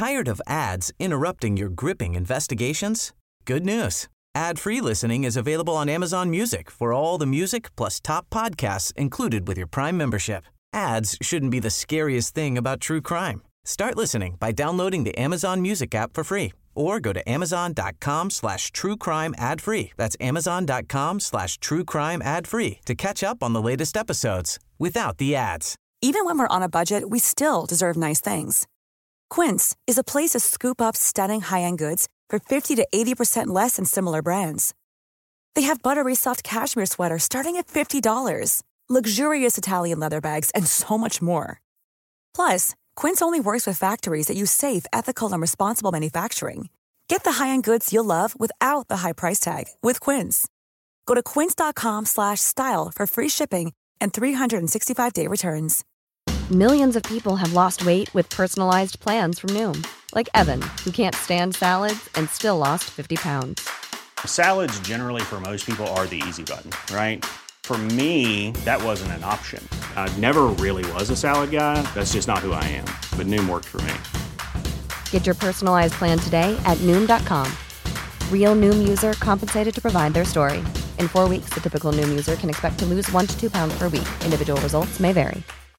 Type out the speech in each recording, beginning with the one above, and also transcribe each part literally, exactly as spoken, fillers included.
Tired of ads interrupting your gripping investigations? Good news. Ad-free listening is available on Amazon Music for all the music plus top podcasts included with your Prime membership. Ads shouldn't be the scariest thing about true crime. Start listening by downloading the Amazon Music app for free or go to amazon.com slash true crime ad free. That's amazon.com slash true crime ad free to catch up on the latest episodes without the ads. Even when we're on a budget, we still deserve nice things. Quince is a place to scoop up stunning high-end goods for fifty to eighty percent less than similar brands. They have buttery soft cashmere sweaters starting at fifty dollars, luxurious Italian leather bags, and so much more. Plus, Quince only works with factories that use safe, ethical, and responsible manufacturing. Get the high-end goods you'll love without the high price tag with Quince. Go to quince.com slash style for free shipping and three sixty-five day returns. Millions of people have lost weight with personalized plans from Noom. Like Evan, who can't stand salads and still lost fifty pounds. Salads generally for most people are the easy button, right? For me, that wasn't an option. I never really was a salad guy. That's just not who I am. But Noom worked for me. Get your personalized plan today at Noom dot com. Real Noom user compensated to provide their story. In four weeks, the typical Noom user can expect to lose one to two pounds per week. Individual results may vary.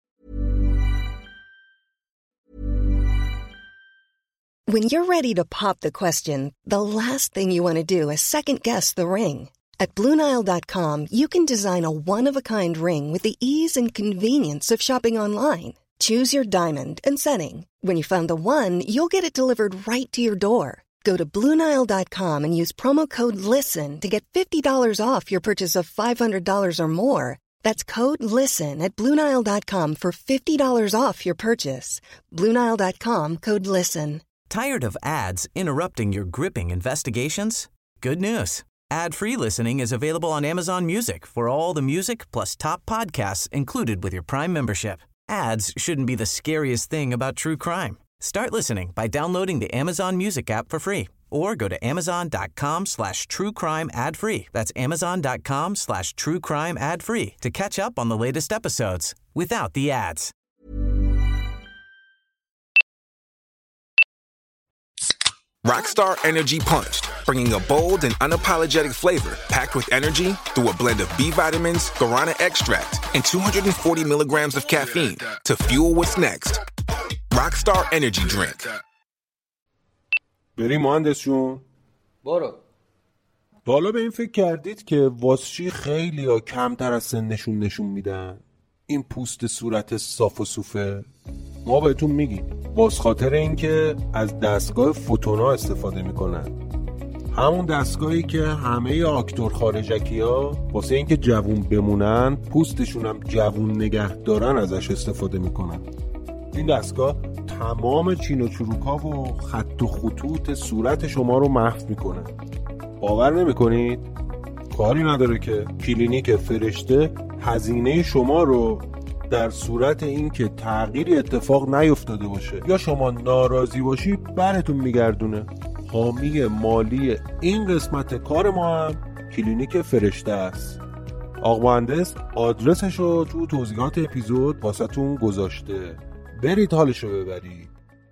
When you're ready to pop the question, the last thing you want to do is second-guess the ring. At Blue Nile dot com, you can design a one-of-a-kind ring with the ease and convenience of shopping online. Choose your diamond and setting. When you find the one, you'll get it delivered right to your door. Go to Blue Nile dot com and use promo code LISTEN to get fifty dollars off your purchase of five hundred dollars or more. That's code LISTEN at Blue Nile dot com for fifty dollars off your purchase. Blue Nile dot com, code LISTEN. Tired of ads interrupting your gripping investigations? Good news. Ad-free listening is available on Amazon Music for all the music plus top podcasts included with your Prime membership. Ads shouldn't be the scariest thing about true crime. Start listening by downloading the Amazon Music app for free or go to amazon.com slash true crime ad free. That's amazon.com slash true crime ad free to catch up on the latest episodes without the ads. Rockstar Energy Punch, bringing a bold and unapologetic flavor packed with energy through a blend of B vitamins, guarana extract, and two hundred forty milligrams of caffeine to fuel what's next. Rockstar Energy Drink. بریم مهندس جون. برو. بالا به این فکر کردید که واسچی خیلی ها کمتر از سنشون نشون میدن؟ این پوست صورت صاف و صوفه. ما بهتون میگیم باز خاطر این که از دستگاه فوتونا استفاده میکنن، همون دستگاهی که همه آکتور خارجکی ها واسه این که جوون بمونن پوستشون هم جوون نگه دارن ازش استفاده میکنن. این دستگاه تمام چین و چروک ها و خط و خطوط صورت شما رو محو میکنه. باور نمیکنید؟ کاری نداره که کلینیک فرشته هزینه شما رو در صورت این که تغییری اتفاق نیفتاده باشه یا شما ناراضی باشی براتون میگردونه. حامی مالی این قسمت کار ما هم کلینیک فرشته است. آقا مهندس آدرسش رو تو توضیحات اپیزود واسهتون گذاشته، برید حالشو ببرید.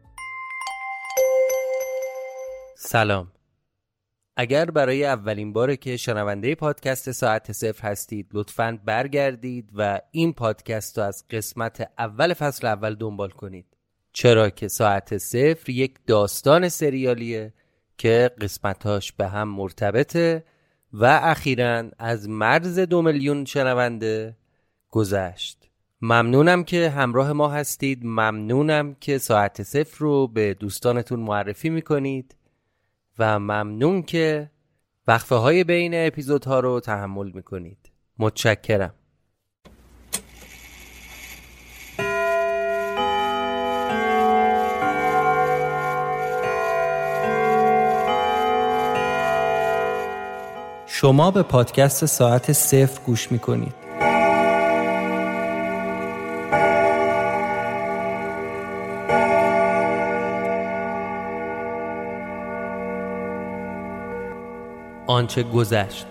سلام. اگر برای اولین باره که شنونده پادکست ساعت صفر هستید لطفاً برگردید و این پادکست رو از قسمت اول فصل اول دنبال کنید، چرا که ساعت صفر یک داستان سریالیه که قسمتاش به هم مرتبطه و اخیراً از مرز دو میلیون شنونده گذشت. ممنونم که همراه ما هستید، ممنونم که ساعت صفر رو به دوستانتون معرفی میکنید و ممنون که وقفه های بین اپیزودها رو تحمل میکنید. متشکرم. شما به پادکست ساعت صفر گوش میکنید. آنچه گذشت.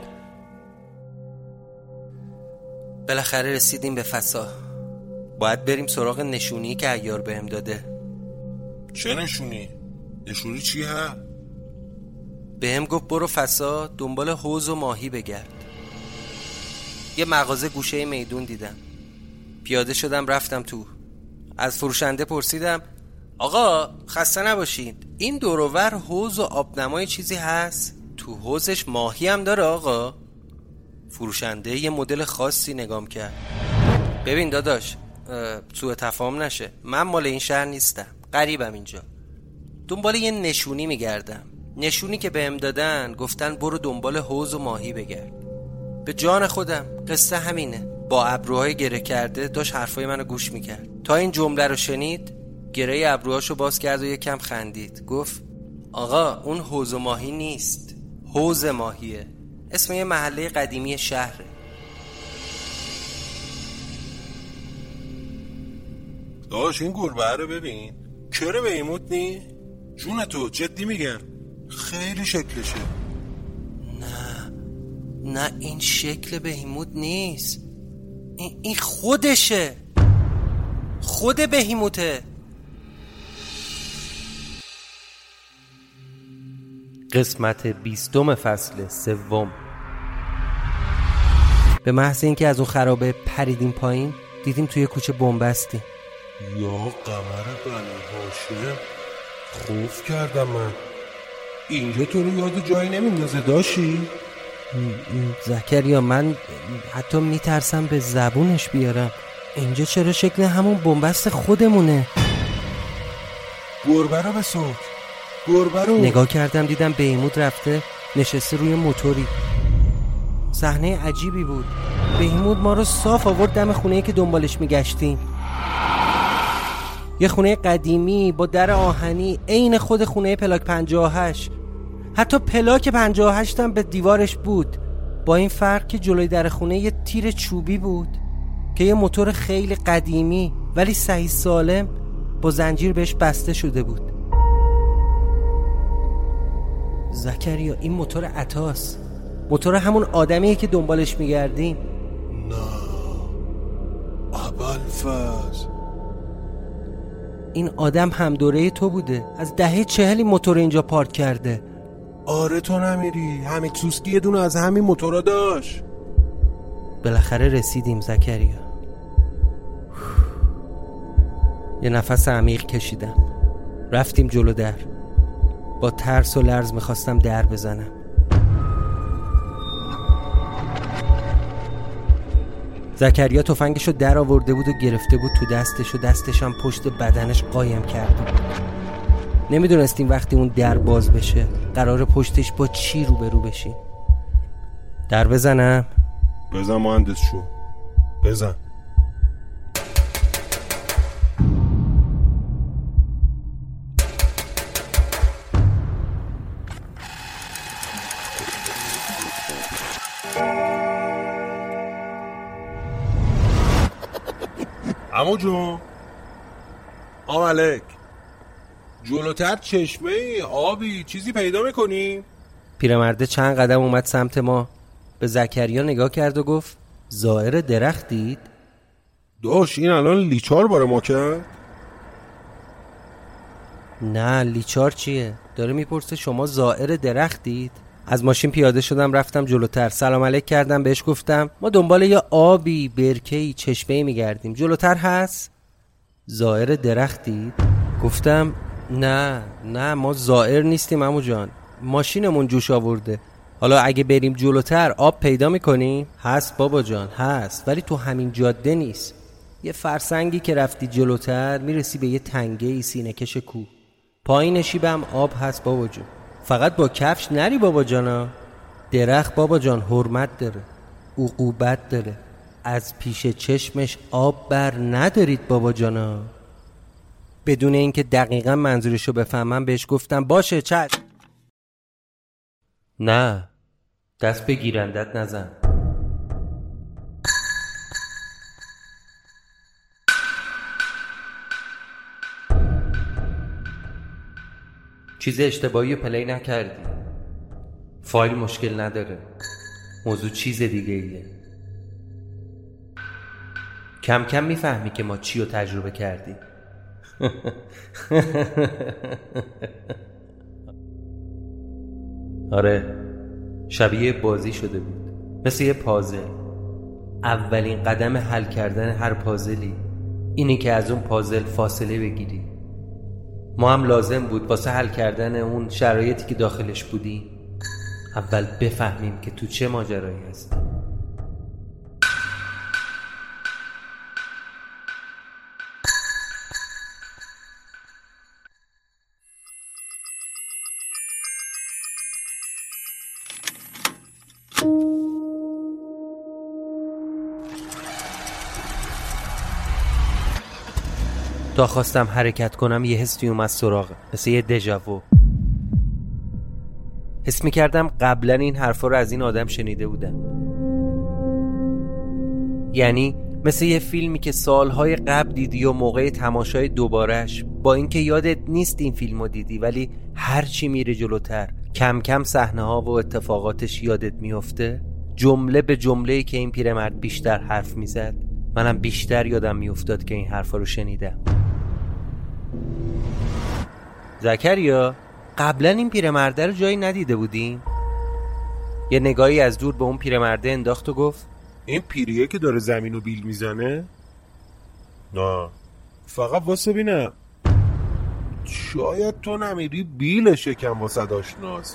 بالاخره رسیدیم به فسا. باید بریم سراغ نشونی که عیار بهم داده. چه نشونی؟ نشونی چی ها؟ بهم گفت برو فساد دنبال حوض و ماهی بگرد. یه مغازه گوشه میدون دیدم، پیاده شدم رفتم تو. از فروشنده پرسیدم آقا خسته نباشید، این دور و ور حوض و آبنمای چیزی هست؟ تو حوضش ماهی هم داره آقا؟ فروشنده یه مدل خاصی نگام کرد. ببین داداش، سوء تفاهم نشه، من مال این شهر نیستم، غریبم اینجا، دنبال یه نشونی میگردم. نشونی که بهم دادن گفتن برو دنبال حوض و ماهی بگرد. به جان خودم قصه همینه. با ابروهای گره کرده داشت حرفای منو گوش میکرد. تا این جمله رو شنید گره ابروهاشو باز کرد و یکم خندید. گفت آقا اون حوض و ماهی نیست، حوض ماهیه، اسم یه محله قدیمی شهره. داش این گربه رو ببین، کره بیموت نی؟ جون تو جدی میگم، خیلی شکلشه. نه نه این شکل بهیموت نیست، این, این خودشه، خود بهیموته. قسمت بیستم فصل سوم. به محض اینکه از اون خرابه پریدیم پایین دیدیم توی کوچه بنبستی. یا قمر بنی هاشم، خوف کردم من. اینجا تو رو یاد جایی نمیندازه داشی؟ زکریا من حتی میترسم به زبونش بیارم. اینجا چرا شکل همون بنبست خودمونه؟ گربه رو بسوک، گربه رو. نگاه کردم دیدم بهیموت رفته نشسته روی موتوری. صحنه عجیبی بود. بهیموت ما رو صاف آورد دم خونه‌ای که دنبالش میگشتیم. یه خونه قدیمی با در آهنی عین خود خونه پلاک پنجاه و هشت. حتی پلاک پنجاه و هشت هم به دیوارش بود، با این فرق که جلوی در خونه یه تیر چوبی بود که یه موتور خیلی قدیمی ولی صحیح سالم با زنجیر بهش بسته شده بود. زکریا این موتور عطاست، موتور همون آدمیه که دنبالش میگردیم. نه ابوالفضل، این آدم هم دوره تو بوده، از دهه چهل موتور اینجا پارک کرده. آره تو نمیری، همین سوسکی یه دونه از همین موتورا داشت. بالاخره رسیدیم زکریا. یه نفس عمیق کشیدم. رفتیم جلو در. با ترس و لرز میخواستم در بزنم. زکریا تفنگشو در آورده بود و گرفته بود تو دستش و دستش هم پشت بدنش قایم کرده بود. نمیدونستیم وقتی اون در باز بشه قرار پشتش با چی روبرو بشیم. در بزنم؟ بزن مهندس شو، بزن. عمو جون، آمالک، جلوتر چشمه آبی چیزی پیدا میکنی؟ پیرمرده چند قدم اومد سمت ما، به زکریا نگاه کرد و گفت زائر درخت دید؟ داش این الان لیچار باره ما کرد؟ نه لیچار چیه؟ داره میپرسه شما زائر درخت دید؟ از ماشین پیاده شدم رفتم جلوتر، سلام علیک کردم بهش، گفتم ما دنبال یه آبی، برکه‌ای، چشمه‌ای میگردیم، جلوتر هست؟ زائر درخت دید؟ گفتم نه نه ما زائر نیستیم عمو جان، ماشینمون جوش آورده. حالا اگه بریم جلوتر آب پیدا میکنیم؟ هست بابا جان هست، ولی تو همین جاده نیست. یه فرسنگی که رفتی جلوتر میرسی به یه تنگه‌ای سینه‌کش کوه، پایین شیبم آب هست بابا جان. فقط با کفش نری بابا جانا. درخت بابا جان حرمت داره، عقوبت داره، از پیش چشمش آب بر ندارید بابا جانا. بدون اینکه دقیقا منظورشو بفهمم بهش گفتم باشه چشم. نه دست به گیرندت نزن. چیز اشتباهی رو پلی نکردی، فایل مشکل نداره، موضوع چیز دیگه ایه. کم کم میفهمی که ما چی رو تجربه کردیم. آره، شبیه بازی شده بود، مثل یه پازل. اولین قدم حل کردن هر پازلی اینی که از اون پازل فاصله بگیری. ما هم لازم بود واسه حل کردن اون شرایطی که داخلش بودیم اول بفهمیم که تو چه ماجرایی هستیم. تا خواستم حرکت کنم یه حسی اومد سراغم، مثل یه دژاوو. حس می‌کردم قبلا این حرفا رو از این آدم شنیده بودم. یعنی مثل یه فیلمی که سالهای قبل دیدی و موقع تماشای دوبارش با اینکه یادت نیست این فیلمو دیدی، ولی هر چی میره جلوتر کم کم صحنه‌ها و اتفاقاتش یادت میفته. جمله به جمله‌ای که این پیرمرد بیشتر حرف میزد، منم بیشتر یادم میافتاد که این حرفا رو شنیدم. زکریا، قبلا این پیرمرده رو جایی ندیده بودیم؟ یه نگاهی از دور به اون پیرمرده انداخت و گفت این پیریه که داره زمینو بیل میزنه؟ نه، فقط واسه بینم شاید تو نمیری بیل شکم واسه داشناز.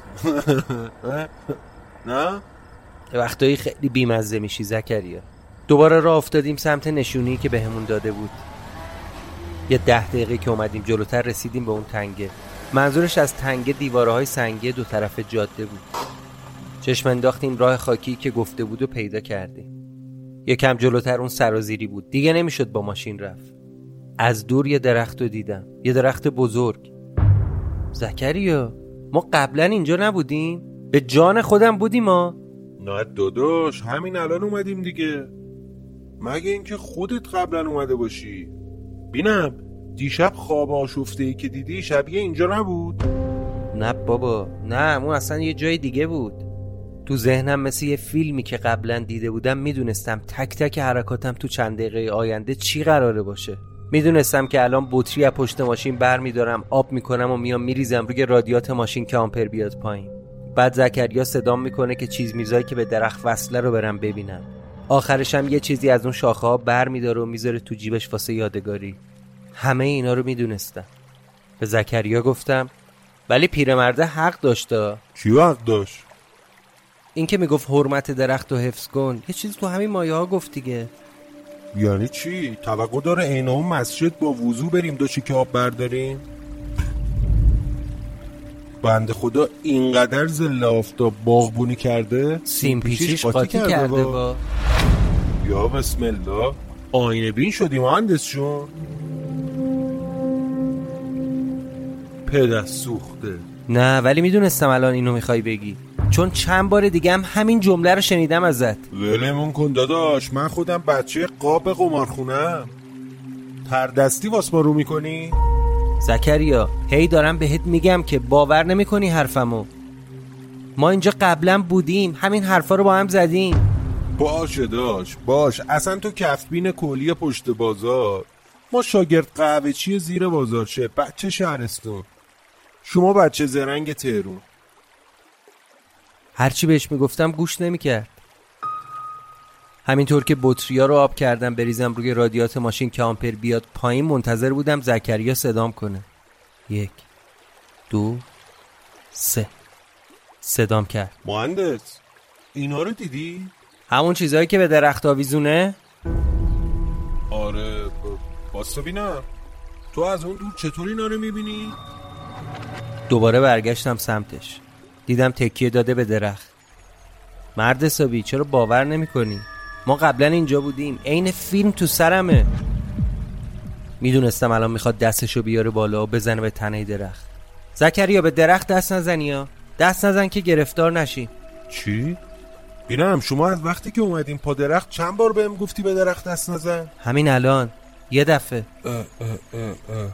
نه؟ وقتایی خیلی بیمزه میشی زکریا. دوباره راه افتادیم سمت نشونی که بهمون داده بود. یه ده دقیقه که اومدیم جلوتر رسیدیم به اون تنگه. منظورش از تنگه دیوارهای سنگی دو طرف جاده بود. چشم انداختیم راه خاکی که گفته بود و پیدا کردیم. یکم جلوتر اون سرازیری بود، دیگه نمیشد با ماشین رفت. از دور یه درخت رو دیدم، یه درخت بزرگ. زکریا، ما قبلا اینجا نبودیم؟ به جان خودم بودیم ما؟ نه داداش، همین الان اومدیم دیگه. مگه اینکه خودت قبلا اومده باشی. بینم دیشب خواب آشفته‌ای که دیدی شبیه اینجا نبود؟ نه بابا، نه، اون اصلا یه جای دیگه بود. تو ذهنم مثل یه فیلمی که قبلا دیده بودم میدونستم تک تک حرکاتم تو چند دقیقه آینده چی قراره باشه. میدونستم که الان بطری از پشت ماشین بر میدارم، آب میکنم و میام میریزم روی رادیات ماشین که آمپر بیاد پایین. بعد زکریا صدام میکنه که چیز میزایی که به درخت وصله رو برم ببینم. آخرش هم یه چیزی از اون شاخه ها بر میداره و میذاره تو جیبش واسه یادگاری. همه اینا رو میدونستم. به زکریا گفتم ولی پیرمرده حق داشته. چی حق داشت؟ این که میگفت حرمت درخت رو حفظ کن، یه چیز تو همین مایه ها گفت دیگه. یعنی چی؟ توقع داره عین اون مسجد با وضو بریم دو شیکه آب برداریم؟ بنده خدا اینقدر زل آفتاب باغبونی کرده سیم پیچیش قاطی کرده, کرده با. با یا بسم الله، آینه بین شدی مهندس جون. پدر سوخته. نه ولی میدونستم الان اینو میخوای بگی، چون چند بار دیگه هم همین جمله رو شنیدم ازت. ولمون کن داداش، من خودم بچه قاب قمارخونم. تردستی واس ما رو میکنی؟ زکریا، هی دارم بهت میگم که باور نمیکنی حرفمو. ما اینجا قبلا بودیم، همین حرفا رو با هم زدیم. باشه داش، باش. اصلا تو کفبین کلی پشت بازار، ما شاگرد قهوه چی زیر بازارچه، بچه شهرستون، شما بچه زرنگ تهرون. هرچی بهش میگفتم گوش نمیکرد. همینطور که بطریا رو آب کردم بریزم روی رادیات ماشین که آمپر بیاد پایین، منتظر بودم زکریا صدام کنه. یک دو سه. صدام کرد. مهندس، اینا رو دیدی؟ همون چیزایی که به درخت آویزونه؟ آره، باستا بینم. تو از اون دور چطور اینا رو میبینی؟ دوباره برگشتم سمتش، دیدم تکیه داده به درخت. مرد حسابی، چرا باور نمی کنی؟ ما قبلا اینجا بودیم، عین فیلم تو سرمه. میدونستم الان میخواد دستشو بیاره بالا و بزنه به تنه درخت. زکریا، به درخت دست نزنی ها، دست نزن که گرفتار نشی. چی؟ بینم شما از وقتی که اومدیم پا درخت چند بار بهم گفتی به درخت دست نزن؟ همین الان یه دفعه. اه اه اه اه.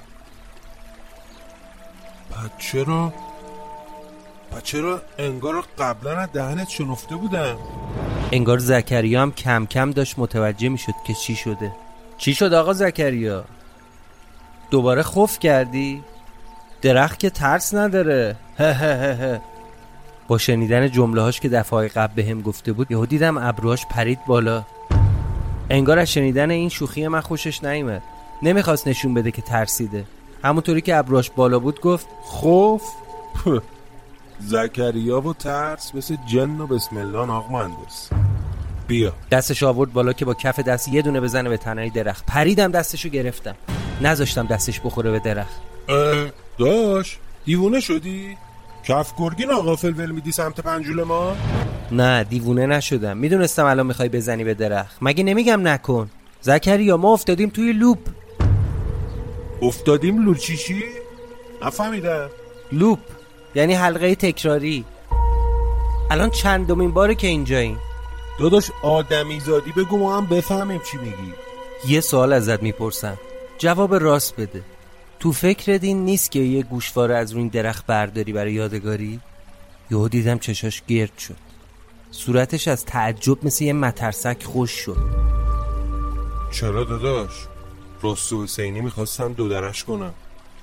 پس چرا پس چرا انگار قبلا از دهنت شنفته بودم؟ انگار زکریا هم کم کم داشت متوجه میشد که چی شده. چی شد آقا زکریا؟ دوباره خوف کردی؟ درخت که ترس نداره. با شنیدن جمله‌هاش که دفعه قبل بهم گفته بود یهو دیدم ابروهاش پرید بالا. انگار از شنیدن این شوخی من خوشش نیامد. نمیخواست نشون بده که ترسیده. همونطوری که ابروهاش بالا بود گفت خوف؟ زکریا و ترس مثل جن و بسم الله ناق مهندس. بیا. دستش آورد بالا که با کف دست یه دونه بزنه به تنه درخت. پریدم دستشو گرفتم. نذاشتم دستش بخوره به درخت. داش دیوونه شدی؟ کف گرگی ناغافل ول میدی سمت پنجول ما؟ نه دیوونه نشدم. میدونستم الان میخوای بزنی به درخت. مگه نمیگم نکن؟ زکریا ما افتادیم توی لوپ. افتادیم لوپ چی چی؟ نفهمیدم. لوپ یعنی حلقه تکراری. الان چندمین باره که اینجاییم. داداش آدمی زادی بگو ما هم بفهمیم چی میگی. یه سوال ازت میپرسم جواب راست بده. تو فکرت این نیست که یه گوشواره از روی این درخت برداری برای یادگاری؟ یهو دیدم چشاش گرد شد. صورتش از تعجب مثل یه مترسک خوش شد. چرا داداش؟ رستو حسینی میخواستم دو درش کنم.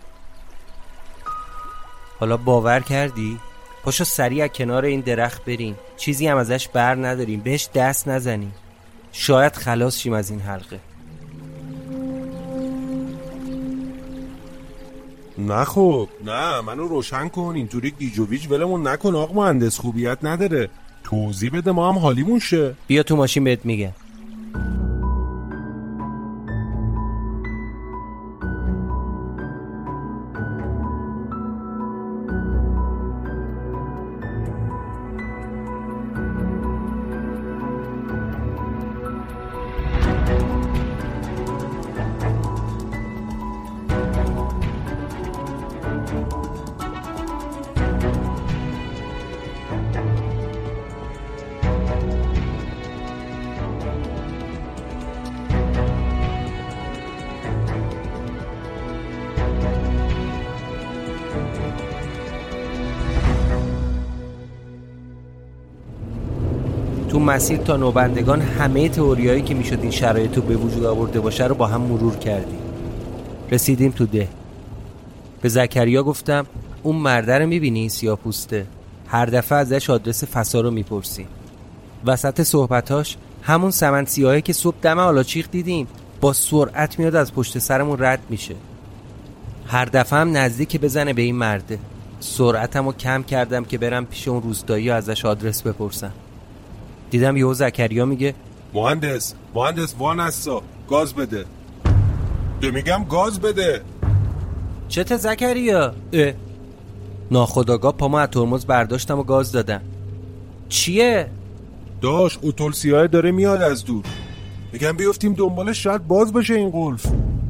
حالا باور کردی؟ پاشو سریع کنار این درخت بریم. چیزی هم ازش بر نداریم. بهش دست نزنیم. شاید خلاص شیم از این حلقه. نه خب نه منو روشن کن. اینطوری گیج و ویج ولمون نکن آقا مهندس. خوبیت نداره. توضیح بده ما هم حالیمون شه. بیا تو ماشین بهت میگم. تو مسیر تا نوبندگان همه تئوریایی که میشد این شرایط رو به وجود آورده باشه رو با هم مرور کردیم. رسیدیم تو ده. به زکریا گفتم اون مرده رو میبینی سیاه‌پوسته؟ هر دفعه ازش آدرس فسا رو میپرسی. وسط صحبتاش همون سمن سیاهی که صبح دم آلاچیق دیدیم با سرعت میاد از پشت سرمون رد میشه. هر دفعه هم نزدیک بزنه به این مرده. سرعتمو کم کردم که برم پیش اون روستایی و ازش آدرس بپرسم. دیدم یهو زکریا میگه مهندس مهندس وان هستا گاز بده. تو میگم گاز بده. چته زکریا؟ اه. ناخودآگاه پامو از ترمز برداشتم و گاز دادم. چیه؟ داش اتول سیاه داره میاد از دور. میگم بیفتیم دنبالش شاید باز بشه این قلف.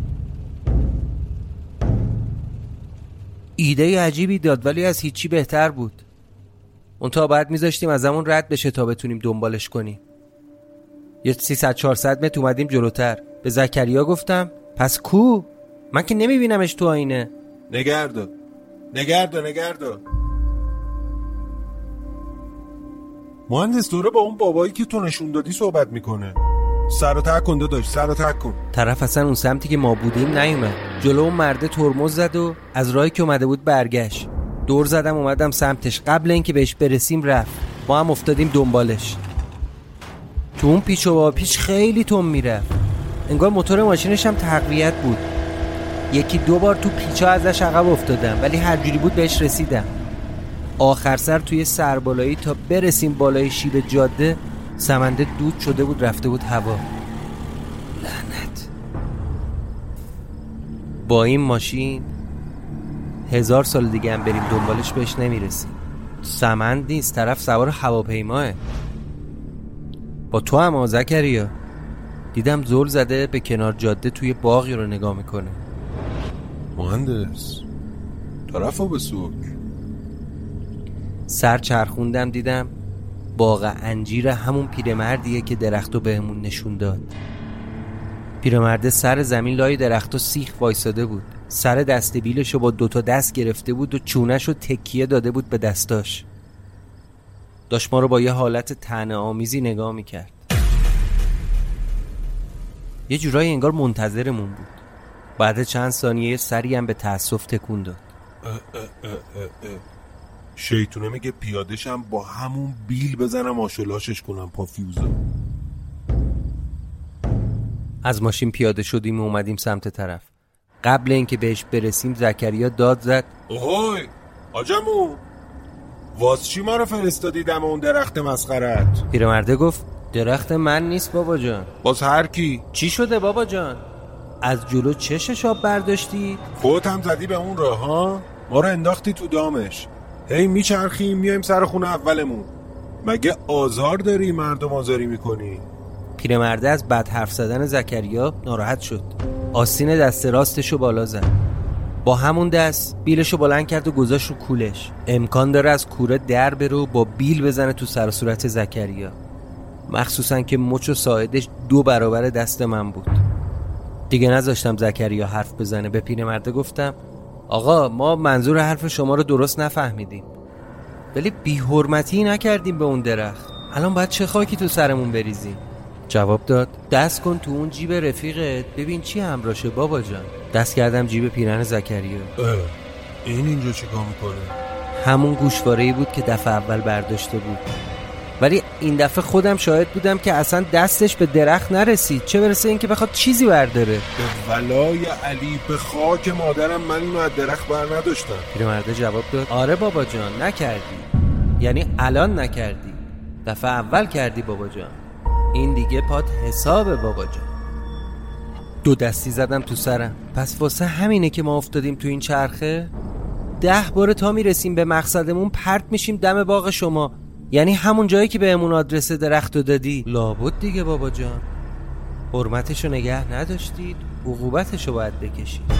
ایده عجیبی داد ولی از هیچی بهتر بود. اون تا بعد میذاشتیم از همون رد بشه تا بتونیم دنبالش کنیم. یه سیصد چهارصد متر اومدیم جلوتر. به زکریا گفتم پس کو؟ من که نمیبینمش تو آینه. نگردو نگردو نگردو مهندس دوره با اون بابایی که تو نشون دادی صحبت میکنه. سر و تک کنده داشت سر و تک کن. طرف اصلا اون سمتی که ما بودیم نیومد. جلو اون مرده ترمز زد و از راهی که اومده بود برگشت. دور زدم اومدم سمتش. قبل اینکه بهش برسیم رفت. ما هم افتادیم دنبالش. تو اون پیچ و با پیچ خیلی تون میرفت. انگار موتور ماشینش هم تقویت بود. یکی دو بار تو پیچا ازش عقب افتادم ولی هر جوری بود بهش رسیدم. آخر سر توی سربالایی تا برسیم بالای شیب جاده سمنده دود شده بود رفته بود هوا. لعنت. با این ماشین هزار سال دیگه هم بریم دنبالش بهش نمیرسیم. سمند نیست، طرف سوار هواپیماه. با تو هم زکریا. دیدم زل زده به کنار جاده توی باغی رو نگاه میکنه. مهندس طرفو بسوک. سر چرخوندم دیدم باغ انجیر همون پیرمردیه که درختو بهمون نشون داد. پیرمرد سر زمین لای درختو سیخ وایساده بود. سر دست بیلشو با دوتا دست گرفته بود و چونشو تکیه داده بود به دستاش. داشت ما رو با یه حالت طعنه آمیزی نگاه میکرد. یه جورایی انگار منتظرمون بود. بعد چند ثانیه سری هم به تأسف تکون داد. شیطونه میگه پیادهشم با همون بیل بزنم آشلاشش کنم پا فیوزو. از ماشین پیاده شدیم و اومدیم سمت طرف. قبل اینکه بهش برسیم زکریا داد زد اوهای آجامو، واس چی ما رو فرستادی دم اون درخت مسخرت؟ پیرمرده گفت درخت من نیست بابا جان. باز هر کی؟ چی شده بابا جان؟ از جلو چشش آب برداشتی؟ خودت هم زدی به اون راه ها؟ ما رو انداختی تو دامش. هی میچرخیم میایم سر خونه اولمون. مگه آزار داری مردم آزاری میکنی؟ پیرمرده از بد حرف زدن زکریا ناراحت شد. آستین دست راستشو بالا زد. با همون دست بیلشو بلند کرد و گذاشت رو کولش. امکان داره از کوره در بره و با بیل بزنه تو سر و صورت زکریا، مخصوصا که مچ و ساعدش دو برابر دست من بود. دیگه نذاشتم زکریا حرف بزنه. به پیرمرده گفتم آقا ما منظور حرف شما رو درست نفهمیدیم، ولی بی حرمتی نکردیم به اون درخت. الان باید چه خاکی تو سرمون بریزیم؟ جواب داد دست کن تو اون جیب رفیقت ببین چی همراشه بابا جان. دست کردم جیب پیرن زکریا. این اینجا چیکار میکنه؟ همون گوشواره‌ای بود که دفعه اول برداشته بود، ولی این دفعه خودم شاهد بودم که اصلا دستش به درخت نرسید، چه برسه این که بخواد چیزی برداره. به ولای علی به خاک مادرم من اینو از درخت بر نداشتم. پیرمرده جواب داد آره بابا جان نکردی، یعنی الان نکردی، دفعه اول کردی بابا جان، این دیگه پات حسابه بابا جان. دو دستی زدم تو سرم. پس واسه همینه که ما افتادیم تو این چرخه؟ ده بار تا میرسیم به مقصدمون پرت میشیم دم باغ شما، یعنی همون جایی که بهمون آدرس درختو دادی. لابد دیگه بابا جان، حرمتشو نگه نداشتید، عقوبتشو باید بکشید.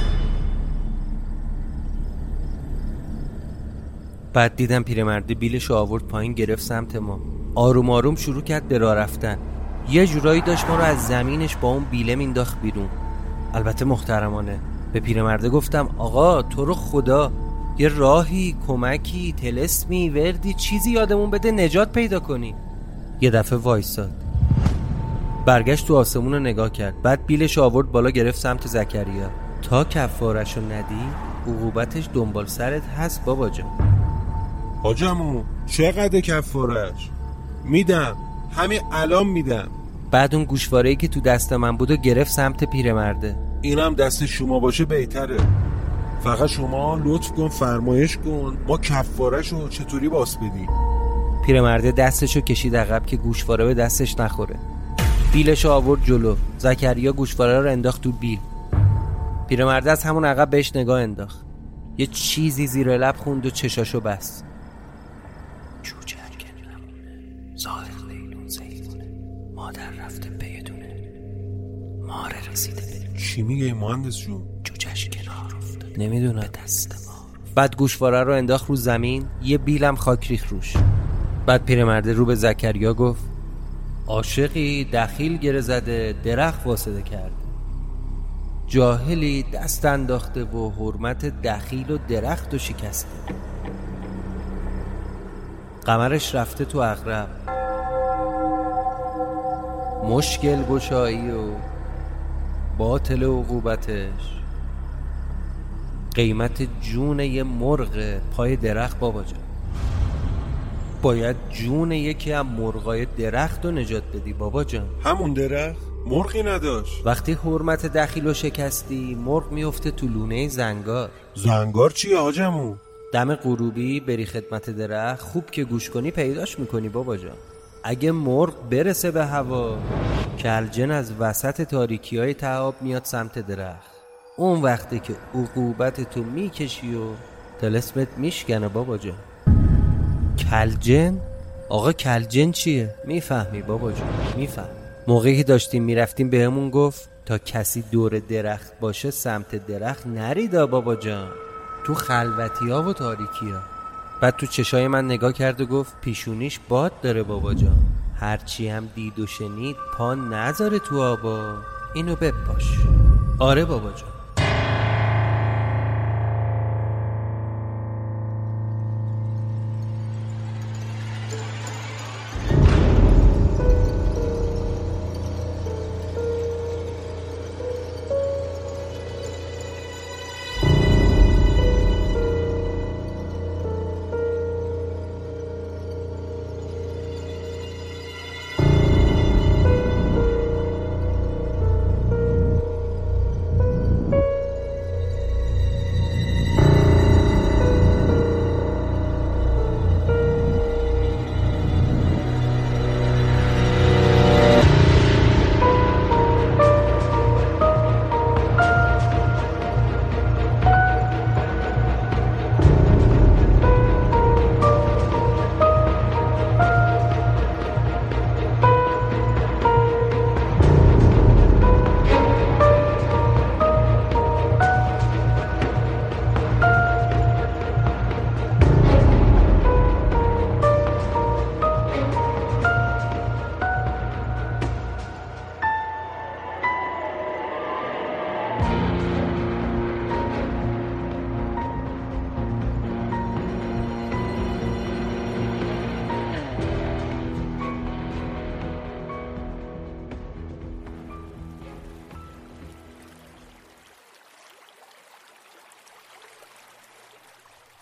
بعد دیدم پیرمرده بیلشو آورد پایین گرفت سمت ما. آروم آروم شروع کرد به راه رفتن. یه جورایی داشت ما رو از زمینش با اون بیله مینداخت بیرون. البته محترمانه. به پیرمرده گفتم آقا تو رو خدا یه راهی، کمکی، تلسمی، وردی، چیزی یادمون بده نجات پیدا کنی. یه دفعه وایساد، برگشت تو آسمون رو نگاه کرد. بعد بیلش آورد بالا گرفت سمت زکریا. تا کفارشو ندی عقوبتش دنبال سرت هست بابا جان. حاجمو چقدر کفارش؟ میدم، همین الان میدم. بعد اون گوشواره‌ای که تو دست من بود و گرفت سمت پیرمرده. اینم دست شما باشه بهتره. فقط شما لطف کن فرمایش کن ما کفاره‌شو چطوری باس بدیم. پیرمرده دستشو کشید عقب که گوشواره به دستش نخوره. بیلشو آورد جلو. زکریا گوشواره رو انداخت تو بیل. پیرمرده از همون عقب بهش نگاه انداخت. یه چیزی زیر لب خوند و چشاشو بست. جوجه هرگن نمونه، ظاهر لیلون زیلونه، مادر رفته پیدونه، ماره رسیده به. چی میگه این مهندس جون؟ جوجهش کنار افتاد، نمیدونه دست ما. بعد گوشواره رو انداخت رو زمین، یه بیلم خاک ریخت روش. بعد پیرمرده رو به زکریا گفت عاشقی دخیل گره زده درخت واسده کرد، جاهلی دست انداخته و حرمت دخیل و درخت و شکسته. قمرش رفته تو عقرب، مشکل گشایی و باطل عقوبتش قیمت جون یه مرغ پای درخت بابا جان. باید جون یکی از مرغای درخت رو نجات بدی بابا جان. همون درخت مرغی نداشت. وقتی حرمت دخیل رو شکستی مرغ میفته تو لونه زنگار. زنگار چیه حاجمو؟ دم غروبی بری خدمت درخت، خوب که گوش کنی پیداش میکنی بابا جان. اگه مرغ برسه به هوا کلجن از وسط تاریکی های تعاب میاد سمت درخت. اون وقتی که عقوبت تو میکشی و طلسمت میشکنه بابا جان. کلجن؟ آقا کلجن چیه؟ میفهمی بابا جان میفهم. موقعی که داشتیم میرفتیم بهمون گفت تا کسی دور درخت باشه سمت درخت نریدا بابا جان، تو خلوتی ها و تاریکی ها. بعد تو چشای من نگاه کرد و گفت پیشونیش باد داره بابا جان، هرچی هم دید و شنید پا نذاره تو آبا، اینو بپاش. آره بابا جان.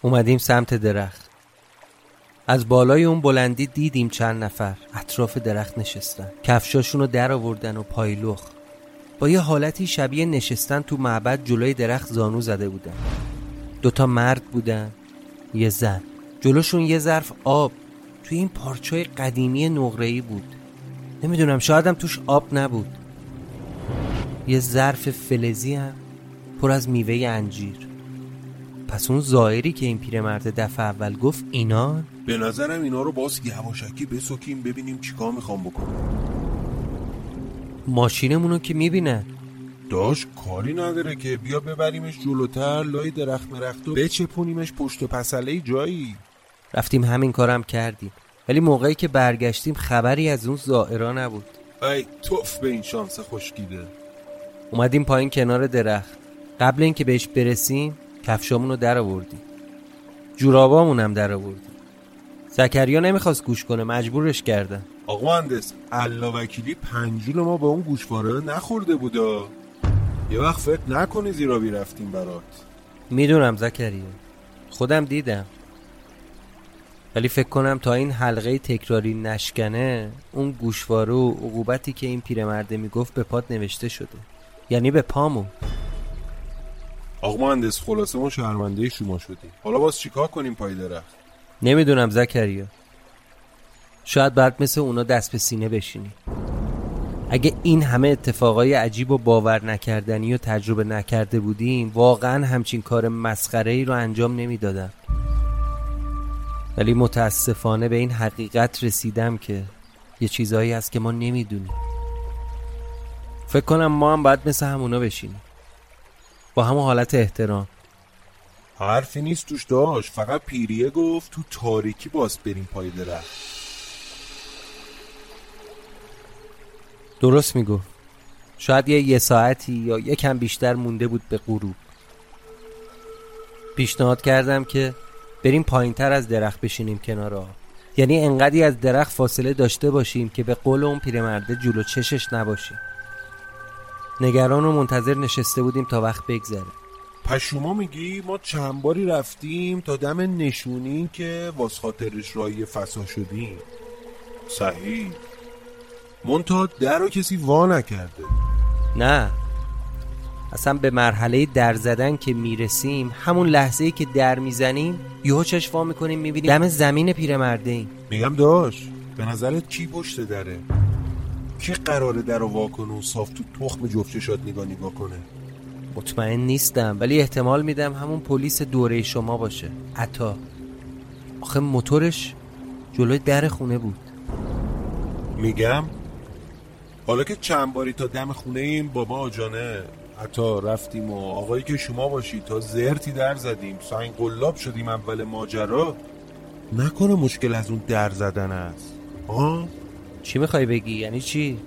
اومدیم سمت درخت. از بالای اون بلندی دیدیم چند نفر اطراف درخت نشستن، کفشاشونو در آوردن و پایلوخ با یه حالتی شبیه نشستن تو معبد جلوی درخت زانو زده بودن. دوتا مرد بودن، یه زن. جلوشون یه ظرف آب توی این پارچای قدیمی نقره‌ای بود. نمیدونم، شایدم توش آب نبود. یه ظرف فلزی هم پر از میوه انجیر. پس اون ظاهری که این پیرمرد دفعه اول گفت اینا، به نظرم اینا رو باز یواشکی بسوکیم ببینیم چیکار میخوام بکنم. ماشینمونو که میبینن داش کاری نداره که بیا ببریمش جلوتر لای درخت مرخت و بچپونیمش پشت پسله جایی. رفتیم همین کارم کردیم، ولی موقعی که برگشتیم خبری از اون زائرا نبود. ای توف به این شانس خوشگیده. اومدیم پایین کنار درخت. قبل اینکه بهش برسیم کفشامونو در آوردیم، جورابامونم در آوردیم. زکریا نمیخواست گوش کنه، مجبورش کردن. آقا مهندس، الله وکیلی پنجول ما به اون گوشواره نخورده بودا. یه وقت فکر نکنی زیرابی رفتیم برات. میدونم زکریا، خودم دیدم، ولی فکر کنم تا این حلقه تکراری نشکنه اون گوشواره و عقوبتی که این پیرمرده میگفت به پات نوشته شده، یعنی به پامون. آقا مهندس، خلاصه ما شرمنده شما شدیم. حالا باز چیکار کنیم پای درخت؟ نمیدونم زکریا، شاید بعد مثل اونا دست به سینه بشینی. اگه این همه اتفاقای عجیب و باور نکردنی و تجربه نکرده بودیم واقعا همچین کار مسخره‌ای رو انجام نمیدادم. ولی متاسفانه به این حقیقت رسیدم که یه چیزایی هست که ما نمیدونیم. فکر کنم ما هم باید مثل همونا بشینیم، با همون حالت احترام. حرفی نیست توش داشت، فقط پیریه گفت تو تاریکی باز بریم پای درخت. درست میگفت. شاید یه یه ساعتی یا یکم بیشتر مونده بود به غروب. پیشنهاد کردم که بریم پایین تر از درخت بشینیم کنار آب، یعنی انقدری از درخت فاصله داشته باشیم که به قول اون پیرمرده جلو چشش نباشیم. نگران و منتظر نشسته بودیم تا وقت بگذره. پس شما میگی ما چند باری رفتیم تا دم نشونی که واس خاطرش رایی فسا شدیم؟ صحیح. منتها در رو کسی وا نکرده. نه، اصلا به مرحله در زدن که میرسیم، همون لحظه‌ای که در میزنیم یهو چشم وا میکنیم میبینیم دم زمین پیرمرده ایم. میگم داش، به نظرت کی پشت دره؟ کی قراره در رو وا کنه و صاف تو تخم جفت چشات نگاه نگاه کنه؟ مطمئن نیستم، ولی احتمال میدم همون پلیس دوره شما باشه. عطا، آخه موتورش جلوی در خونه بود. میگم حالا که چند باری تا دم خونه این بابا آجانه حتی رفتیم و آقایی که شما باشی تا زرتی در زدیم، سنگ قلاب شدیم اول ماجرا، نکنه مشکل از اون در زدن است؟ آه؟ چی میخوای بگی؟ یعنی چی؟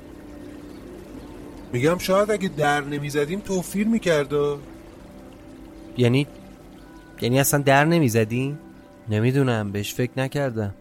میگم شاید اگه در نمیزدیم توفیر میکرده. یعنی یعنی اصلا در نمیزدیم؟ نمیدونم، بهش فکر نکردم.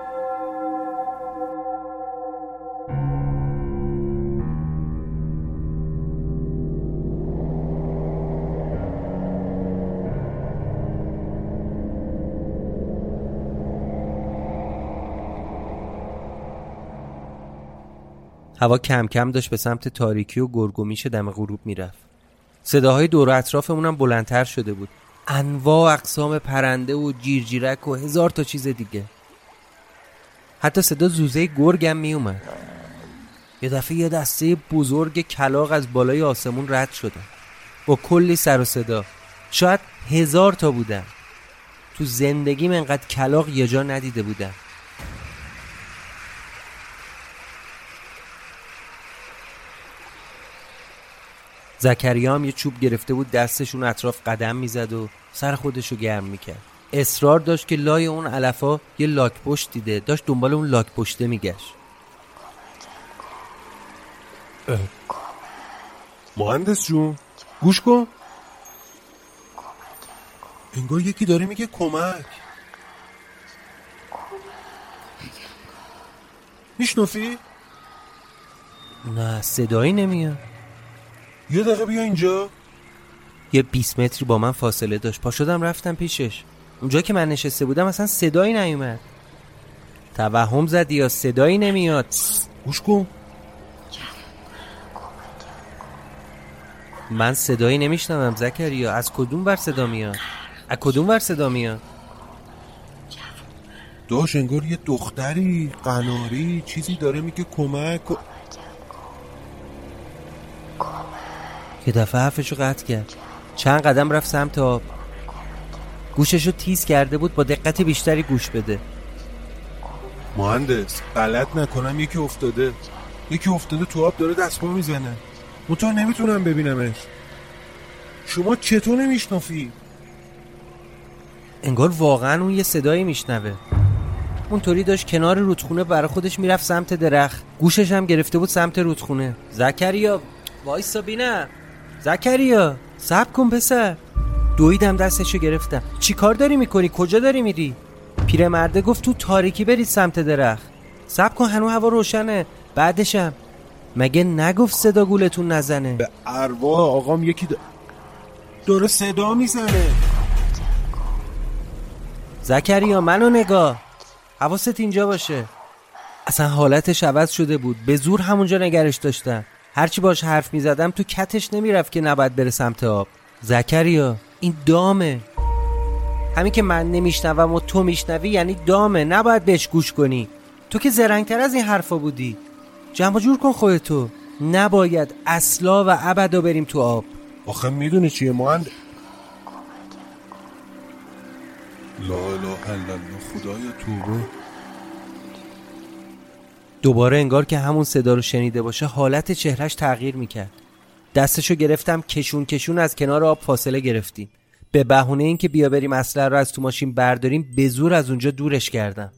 هوا کم کم داشت به سمت تاریکی و گرگومیش دم غروب میرفت. صداهای دور و اطرافمون هم بلندتر شده بود. انواع اقسام پرنده و جیرجیرک و هزار تا چیز دیگه. حتی صدا زوزه گرگم می اومد. یه دفعه یه دسته بزرگ کلاغ از بالای آسمون رد شدن با کلی سر و صدا. شاید هزار تا بودن. تو زندگیم انقدر کلاغ یه جا ندیده بودم. زکریا هم یه چوب گرفته بود، دستشون اطراف قدم میزد و سر خودشو گرم میکرد. اصرار داشت که لای اون علفا یه لاک پشت دیده، داشت دنبال اون لاک پشته میگشت. مهندس جون گوش کن، انگار یکی داره میگه کمک. میشنفی؟ نه، صدایی نمیاد. یه دقیقه بیا اینجا. یه بیست متری با من فاصله داشت. پا شدم رفتم پیشش. اونجا که من نشسته بودم اصلا صدایی نیومد. توهم زدی یا صدایی نمیاد؟ گوش کن. من صدایی نمیشنوم زکریا. از کدوم ور صدا میاد؟ از کدوم ور صدا میاد؟ داش انگار یه دختری قناری چیزی داره میگه کمک. یه دفعه حرفشو قطع کرد. چند قدم رفت سمت آب. گوششو تیز کرده بود با دقت بیشتری گوش بده. مهندس غلط نکنم یکی افتاده. یکی افتاده تو آب داره دست پا میزنه. مطمئن نمیتونم ببینمش. شما چطور نمیشنافی؟ انگار واقعا اون یه صدایی میشنوه. اونطوری داشت کنار رودخونه برای خودش میرفت سمت درخت. گوشش هم گرفته بود سمت رودخونه. زکریا وایسا بینم. زکریا صبر کن پسر. دویدم دستشو گرفتم. چی کار داری میکنی؟ کجا داری میری؟ پیرمرده گفت تو تاریکی برید سمت درخت. صبر کن هنوز هوا روشنه. بعدشم مگه نگفت صدا گولتون نزنه؟ به ارواح آقام یکی د... داره صدا میزنه. زکریا منو نگاه. حواست اینجا باشه. اصلا حالتش عوض شده بود. به زور همونجا نگرش داشتم. هرچی باش حرف میزدم تو کتش نمیرفت که نباید بره سمت آب. زکریا این دامه. همین که من نمیشنوم و تو میشنوی یعنی دامه. نباید بهش گوش کنی. تو که زرنگتر از این حرفا بودی. جمع جور کن خودتو. نباید اصلا و ابدا بریم تو آب. آخه میدونی چیه مهند؟ لا اله الا الله خدایا توبه. دوباره انگار که همون صدا رو شنیده باشه حالت چهرش تغییر میکرد. دستشو گرفتم کشون کشون از کنار آب فاصله گرفتیم. به بهونه این که بیا بریم اسلحه رو از تو ماشین برداریم به زور از اونجا دورش کردم.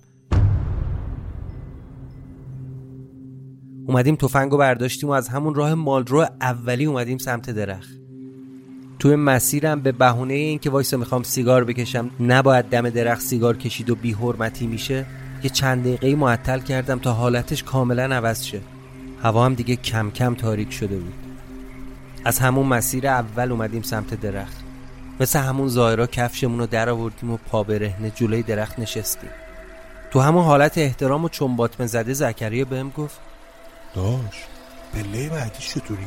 اومدیم تفنگو برداشتیم و از همون راه مالرو اولی اومدیم سمت درخت. توی مسیرم به بهونه این که وایسا میخوام سیگار بکشم نباید دم درخت سیگار کشید و بی حرمتی میشه یه چند دقیقه‌ای معطل کردم تا حالتش کاملا عوض شه. هوا هم دیگه کم کم تاریک شده بود. از همون مسیر اول اومدیم سمت درخت. مثل همون ظاهرا کفشمون رو در آوردیم و پا برهنه جلوی درخت نشستیم. تو همون حالت احترام و چنباتمه زده زکریا بهم گفت داش پله بعدی چطوریه؟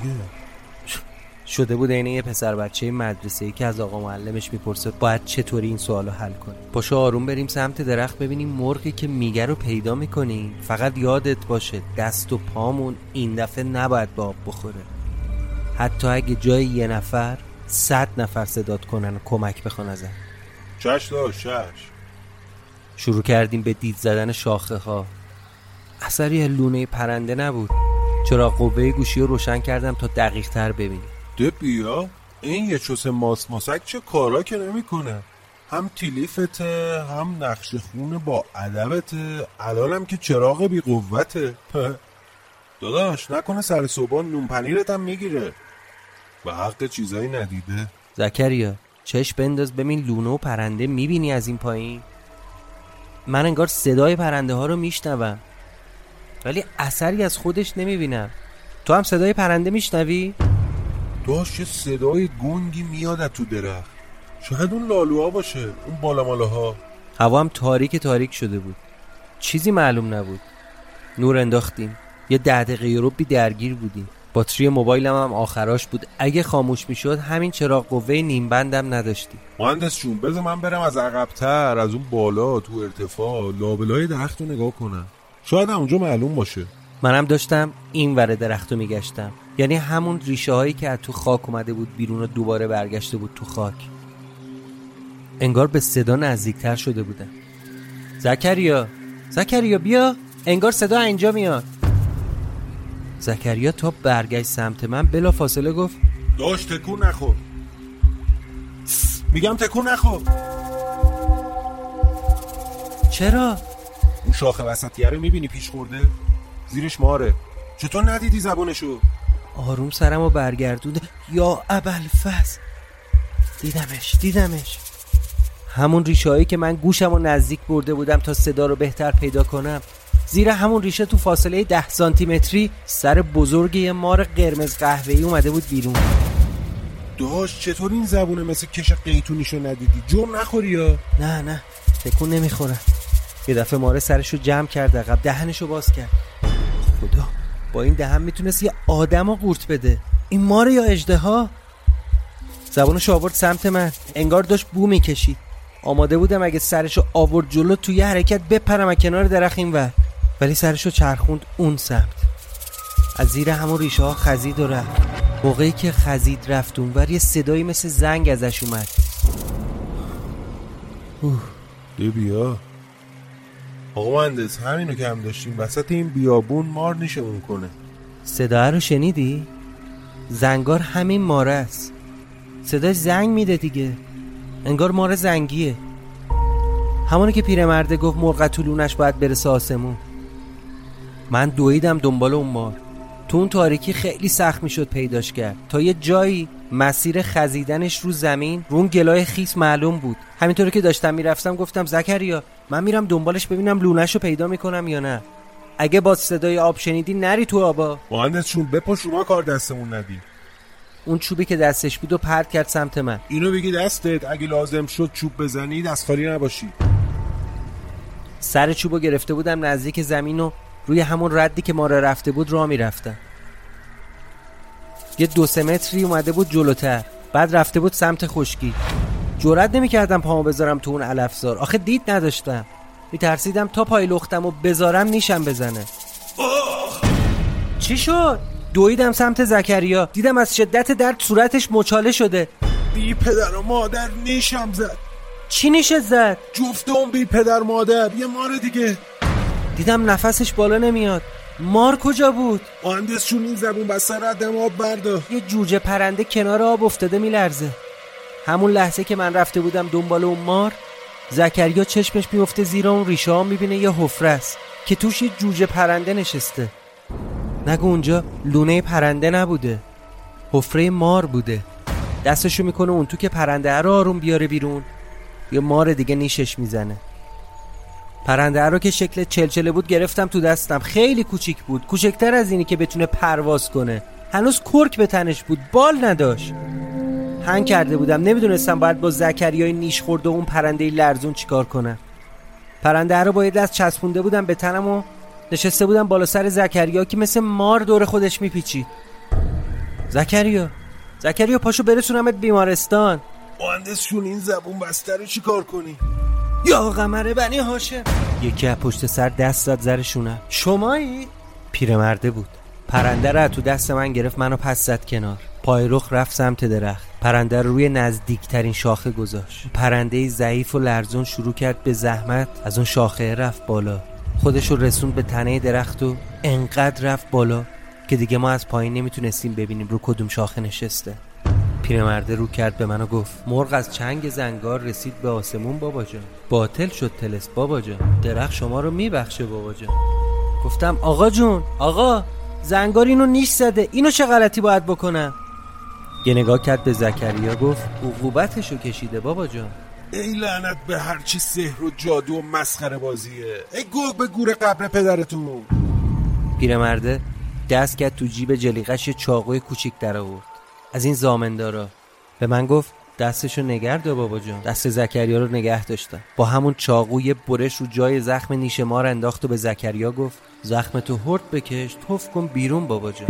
شده بود اینه یه پسر بچه مدرسه‌ای که از آقا معلمش میپرسه باید چطوری این سوالو حل کنیم. پاشو آروم بریم سمت درخت ببینیم مرغی که میگه رو پیدا میکنیم. فقط یادت باشه دست و پامون این دفعه نباید به آب بخوره. حتی اگه جای یه نفر صد نفر صدات کنن و کمک بخوان ازن. چش داش چش. شروع کردیم به دید زدن شاخه ها. اثری لونه پرنده نبود. چرا قوه گوشی رو روشن کردم تا دقیق تر ببینیم. ده بیا این یه چوس ماس ماسک چه کارا که نمی کنه. هم تیلیفته هم نقش خون با ادبته. الانم که چراغ بی قوته. داداش نکنه سر صبح نون پنیرت هم میگیره. به حق چیزایی ندیده. زکریا چشم بنداز ببین لونه و پرنده میبینی از این پایین. من انگار صدای پرنده ها رو میشنوم ولی اثری از خودش نمیبینم. تو هم صدای پرنده میشنوی؟ داشت یه صدای گنگی میاد از تو درخت. شاید اون لالوها باشه. اون بالا مالاها. هوا هم تاریک تاریک شده بود. چیزی معلوم نبود. نور انداختیم. یه ده دقیقه رو بی درگیر بودیم. باتری موبایلم هم آخراش بود. اگه خاموش میشد همین چراغ قوه نیم بندم نداشتیم. مهندس جون بذار من برم از عقب‌تر از اون بالا تو ارتفاع لابلای درخت رو نگاه کنم. شاید اونجا معلوم باشه. منم داشتم این ور درخت رو میگشتم. یعنی همون ریشه هایی که از تو خاک اومده بود بیرون و دوباره برگشته بود تو خاک. انگار به صدا نزدیکتر شده بودن. زکریا زکریا بیا. انگار صدا اینجا میاد. زکریا تا برگشت سمت من بلا فاصله گفت داش تکون نخور. میگم تکون نخور. چرا؟ اون شاخه وسطیه رو میبینی پیش خورده؟ زیرش ماره. چطور ندیدی زبونشو؟ آروم سرمو برگردوند. یا ابوالفضل دیدمش دیدمش همون ریشه هایی که من گوشمو نزدیک برده بودم تا صدا رو بهتر پیدا کنم. زیر همون ریشه تو فاصله ده سانتی متری سر بزرگ یه مار قرمز قهوه‌ای اومده بود بیرون. داش چطور این زبونه مثل کش قیتونیشو ندیدی؟ جرم نخوری یا؟ نه نه تکون نمیخورم. یه دفعه ماره سرشو جمع کرد عقب، دهنشو باز کرد. خدا، با این دهن میتونست یه آدمو قورت بده. این ماره یا اژدها؟ زبونشو آورد سمت من، انگار داشت بو میکشید. آماده بودم اگه سرشو آورد جلو توی حرکت بپرم از کنار درخت اینور، ولی سرشو چرخوند اون سمت. از زیر همون ریشه ها خزید و رفت. موقعی که خزید رفت اونور یه صدایی مثل زنگ ازش اومد. اوه ده بیا آقا مهندس، همینو که هم داشتیم وسط این بیابون مار نیشمون کنه. صدا رو شنیدی؟ زنگار همین ماره است. صداش زنگ میده دیگه، انگار مار زنگیه. همونی که پیرمرده گفت مرغ طولونش باید برسه آسمون. من دویدم دنبال اون مار. تو اون تاریکی خیلی سخت میشد پیداش کرد، تا یه جایی مسیر خزیدنش رو زمین رو اون گلای خیس معلوم بود. همینطوری که داشتم میرفتم گفتم زکریا من میرم دنبالش ببینم لونه‌شو پیدا میکنم یا نه. اگه با صدای آب شنیدی نری تو آبا. مهندس چون بپا شما کار دستمون ندی. اون چوبی که دستش بود و پرت کرد سمت من. اینو بگی دستت، اگه لازم شد چوب بزنی دست خالی نباشی. سر چوبو گرفته بودم نزدیک زمین و روی همون ردی که ما را رفته بود راه میرفتم. یه دو سه متری اومده بود جلوتر، بعد رفته بود سمت خشکی. جرئت نمی‌کردم پامو بذارم تو اون علفزار، آخه دید نداشتم. میترسیدم تا پای لختم و بذارم نیشم بزنه. چی شد؟ دویدم سمت زکریا، دیدم از شدت درد صورتش مچاله شده. بی پدر و مادر نیشم زد. چی نیشت زد؟ جفتم بی پدر مادر، یه مار دیگه. دیدم نفسش بالا نمیاد. مار کجا بود؟ مهندس چون این زبون بسته ردم آب بردار. یه جوجه پرنده کنار آب افتاده میلرزه. همون لحظه که من رفته بودم دنبال اون مار، زکریا چشمش میفته زیر اون ریشه ها، میبینه یه حفره است که توش یه جوجه پرنده نشسته. نگو اونجا لونه پرنده نبوده، حفره مار بوده. دستشو میکنه اون تو که پرنده رو آروم بیاره بیرون، یه مار دیگه نیشش میزنه. پرنده رو که شکل چلچله بود گرفتم تو دستم. خیلی کوچیک بود، کوچکتر از اینی که بتونه پرواز کنه. هنوز کرک به تنش بود، بال نداشت. هنگ کرده بودم، نمیدونستم باید با زکریای نیش خورده اون پرنده لرزون چیکار کنم. پرنده رو با یه دست چسبونده بودم به تنم و نشسته بودم بالا سر زکریا که مثل مار دور خودش میپیچید. زکریا زکریا پاشو برسونمت بیمارستان. مهندس شون این زبون بسته رو چی کار کنی؟ یا قمر بنی هاشم. یکی از پشت سر دست زد زرشونم. شمایی؟ پیرمرده بود. پرنده رو تو دست من گرفت، منو پس زد کنار. پای رخ رفت سمت درخت. پرنده رو روی نزدیکترین شاخه گذاشت. پرنده ضعیف و لرزون شروع کرد به زحمت از اون شاخه رفت بالا. خودش رو رسوند به تنه درخت و انقدر رفت بالا که دیگه ما از پایین نمیتونستیم ببینیم رو کدوم شاخه نشسته. پیرمرده رو کرد به من و گفت مرغ از چنگ زنگار رسید به آسمون بابا جان. باطل شد طلسم بابا جان. درخت شما رو میبخشه بابا جان. گفتم آقا جون، آقا زنگار اینو نیش زده، اینو چه غلطی باید بکنم؟ یه نگاه کرد به زکریا، گفت عقوبتشو کشیده بابا جان. ای لعنت به هرچی سحر و جادو و مسخره بازیه. ای گو به گور قبر پدرتون. پیرمرده دست کرد تو جیب جلیقش یه چاقوی کوچیک در آورد، از این زامندارا. به من گفت دستشو نگه دار بابا جان. دست زکریا رو نگه داشتم. با همون چاقوی برش رو جای زخم نیش مار انداخت و به زکریا گفت زخمتو هرد بکش، توف کن بیرون بابا جان.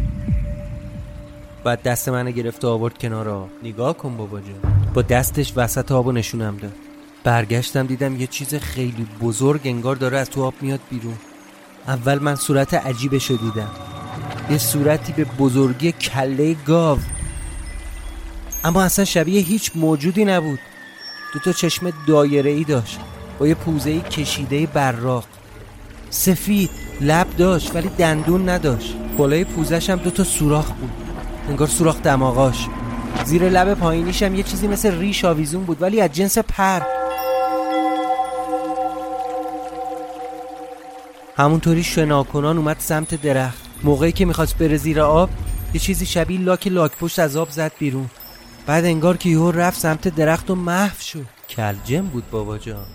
بعد دست منو گرفت و آورد کنار آب. نگاه کن بابا جان. با دستش وسط آبو نشونم داد. برگشتم دیدم یه چیز خیلی بزرگ انگار داره از تو آب میاد بیرون. اول من صورت عجیبشو دیدم، یه صورتی به بزرگی کله گاو، اما اصلا شبیه هیچ موجودی نبود. دو تا چشم دایره‌ای داشت با یه پوزه‌ای کشیده براق، سفید، لب داشت ولی دندون نداشت. بالای پوزش هم دو تا سوراخ بود، انگار سوراخ دماغاش. زیر لب پایینیش هم یه چیزی مثل ریش آویزون بود ولی از جنس پر. همونطوری شناکنان اومد سمت درخت. موقعی که میخواست بره زیر آب یه چیزی شبیه لاک لاک پشت از آب زد بیرون. بعد انگار که یهو رفت سمت درخت و محو شد. کلجم بود بابا جان.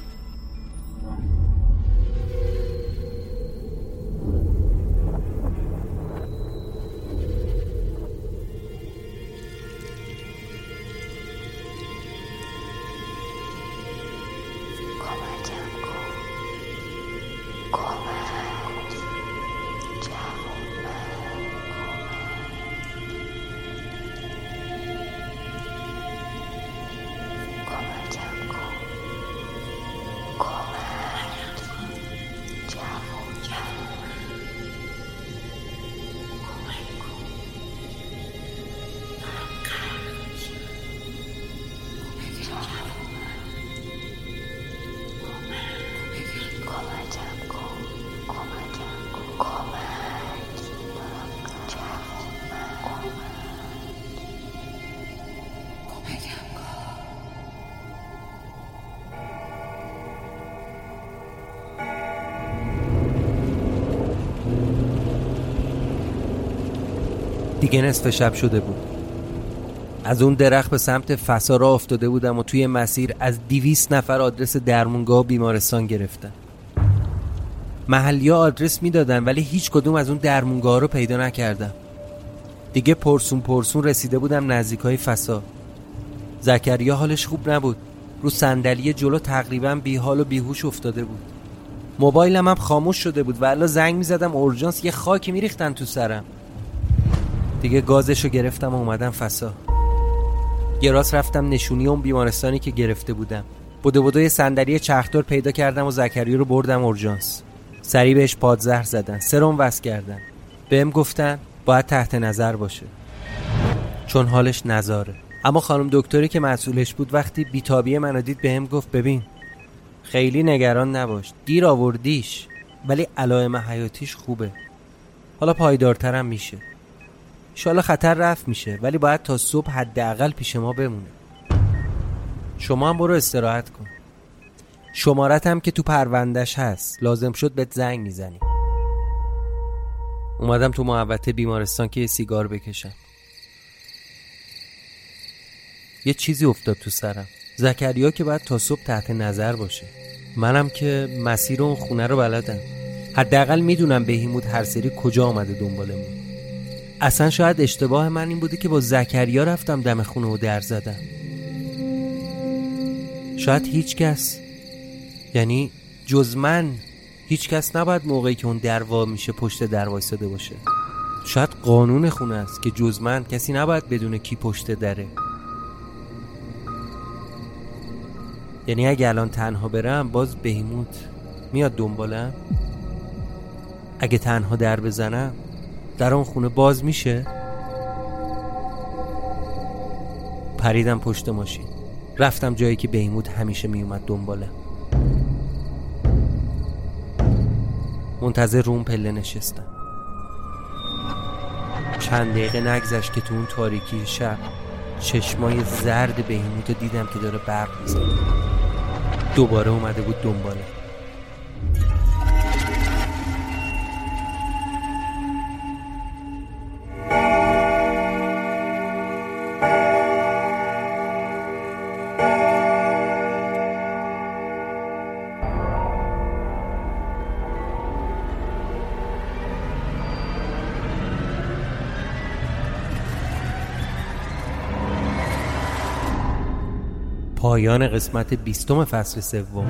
دیگه نصف شب شده بود. از اون درخت به سمت فسا راه افتاده بودم و توی مسیر از دویست نفر آدرس درمونگاه و بیمارستان گرفتم. محلی‌ها آدرس میدادن ولی هیچ کدوم از اون درمونگاه رو پیدا نکردم. دیگه پرسون پرسون رسیده بودم نزدیکای فسا. زکریا حالش خوب نبود. رو صندلی جلو تقریبا بیحال و بیهوش افتاده بود. موبایلم هم خاموش شده بود و الا زنگ میزدم اورژانس یه خاکی میریختن تو سرم. دیگه گازشو گرفتم و اومدم فسا. یه راست رفتم نشونی اون بیمارستانی که گرفته بودم. بودو بودو یه صندلی چرخدار پیدا کردم و زکریا رو بردم اورژانس. سریع بهش پادزهر زدن، سرم وصل کردن. بهم گفتن باید تحت نظر باشه چون حالش نزاره. اما خانم دکتری که مسئولش بود وقتی بیتابی منو دید بهم گفت ببین خیلی نگران نباش، دیر آوردیش ولی علائم حیاتیش خوبه، حالا پایدارترم میشه، انشالله خطر رفت میشه ولی باید تا صبح حداقل پیش ما بمونه. شما هم برو استراحت کن، شمارت هم که تو پروندهش هست، لازم شد بهت زنگ میزنی. اومدم تو محوطه بیمارستان که یه سیگار بکشم. یه چیزی افتاد تو سرم. زکریا که باید تا صبح تحت نظر باشه، منم که مسیر اون خونه رو بلدم، حداقل میدونم بهیموت هر سری کجا آمده دنبالمون. اصلا شاید اشتباه من این بوده که با زکریا رفتم دم خونه و در زدم. شاید هیچ کس، یعنی جز من، هیچ کس نباید موقعی که اون در وا میشه پشت در وایساده باشه. شاید قانون خونه است که جز من کسی نباید بدونه کی پشت دره. یعنی اگه الان تنها برم باز بهیموت میاد دنبالم. اگه تنها در بزنم در اون خونه باز میشه. پریدم پشت ماشین، رفتم جایی که بهیموت همیشه میومد دنبالم. منتظر روم پله نشستم. چند دقیقه نگذشت که تو اون تاریکی شب چشمای زرد بهیموت رو دیدم که داره برق میزنه. دوباره اومده بود دنبالم. پایان قسمت بیستم فصل سوم.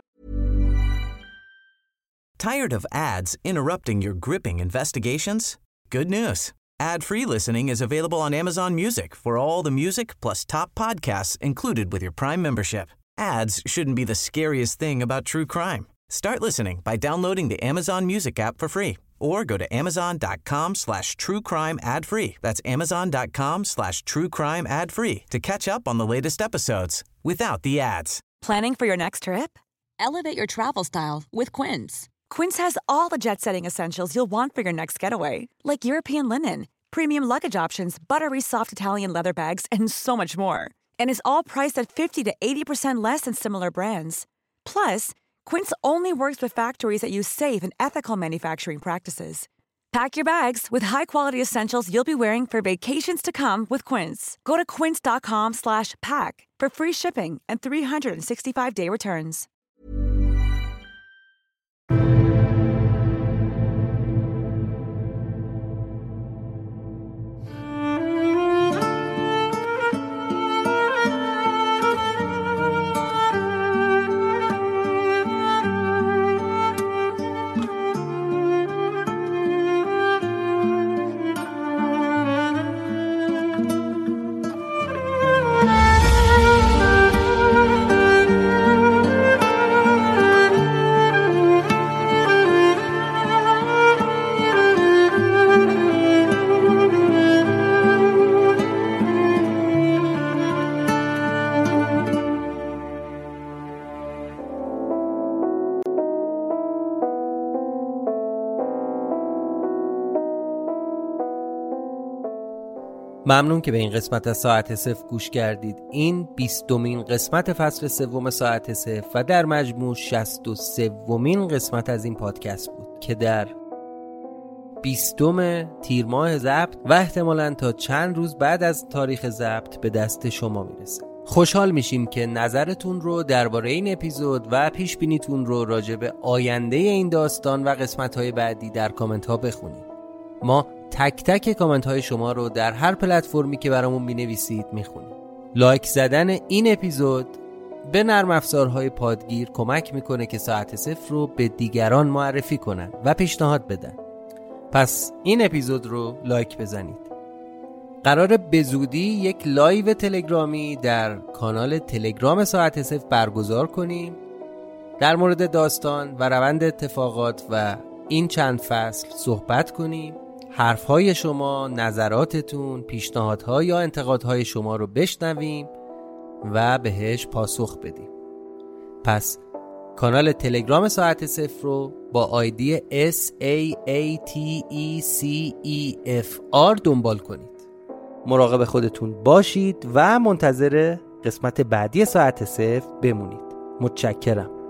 Tired of ads interrupting your gripping investigations? Good news. Ad-free listening is available on Amazon Music for all the music plus top podcasts included with your Prime membership. Ads shouldn't be the scariest thing about true crime. Start listening by downloading the Amazon Music app for free or go to amazon.com slash true crime ad free. That's amazon.com slash true crime ad free to catch up on the latest episodes without the ads. Planning for your next trip? Elevate your travel style with Quince. Quince has all the jet-setting essentials you'll want for your next getaway, like European linen, premium luggage options, buttery soft Italian leather bags, and so much more. And is all priced at fifty to eighty percent less than similar brands. Plus, Quince only works with factories that use safe and ethical manufacturing practices. Pack your bags with high-quality essentials you'll be wearing for vacations to come with Quince. Go to quince.com slash pack for free shipping and three sixty-five day returns. ممنون که به این قسمت از ساعت صفر گوش کردید. این بیستمین قسمت فصل سوم ساعت صفر و در مجموع شصت و سومین قسمت از این پادکست بود که در بیستم تیر ماه ضبط و احتمالاً تا چند روز بعد از تاریخ ضبط به دست شما میرسه. خوشحال میشیم که نظرتون رو درباره این اپیزود و پیش بینیتون رو راجع به آینده این داستان و قسمت‌های بعدی در کامنت ها بخونید. ما تک تک کامنت های شما رو در هر پلتفرمی که برامون مینویسید میخونیم. لایک زدن این اپیزود به نرم افزارهای پادگیر کمک میکنه که ساعت صفر رو به دیگران معرفی کنن و پیشنهاد بدن. پس این اپیزود رو لایک بزنید. قراره به زودی یک لایو تلگرامی در کانال تلگرام ساعت صفر برگزار کنیم. در مورد داستان و روند اتفاقات و این چند فصل صحبت کنیم. حرفهای شما، نظراتتون، پیشنهادها یا انتقادهای شما رو بشنویم و بهش پاسخ بدیم. پس کانال تلگرام ساعت صفر رو با آیدی اس ای ای تی ای سی ای اف آر دنبال کنید. مراقب خودتون باشید و منتظر قسمت بعدی ساعت صفر بمونید. متشکرم.